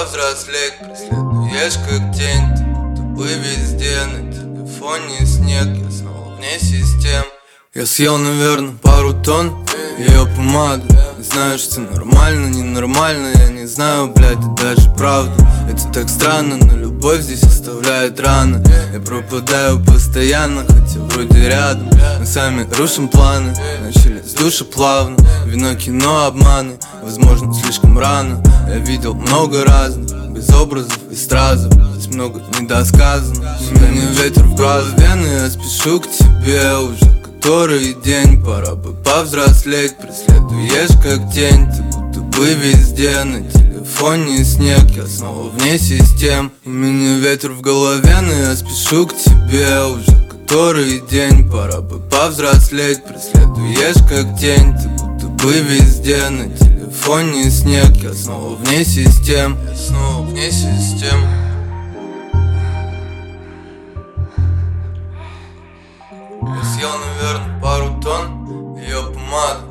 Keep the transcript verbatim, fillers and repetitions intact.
повзрослеть, преследуешь как тень. Ты тупы везде, на телефоне снег, я снова вне систем. Я съел, наверное, пару тонн ее помаду. Не знаю, что нормально, ненормально, я не знаю, блядь, это даже правда. Это так странно, но любовь здесь оставляет раны. Я пропадаю постоянно, хотя вроде рядом. Мы сами рушим планы, начали с душа плавно. Вино, кино, обманы, возможно, слишком рано. Я видел много разных, без образов и стразов. Здесь много недосказано. Мне ветер в голове, но я спешу к тебе уже который день. Пора бы повзрослеть, преследуешь как тень. Ты будто бы везде, на телефоне снег, я снова вне систем. У меня ветер в голове, но я спешу к тебе уже который день. Пора бы повзрослеть, преследуешь как тень. Ты будто бы везде, на телефоне снег, я снова вне систем. Я снова вне систем. Я съел, наверное, пару тонн ее помады.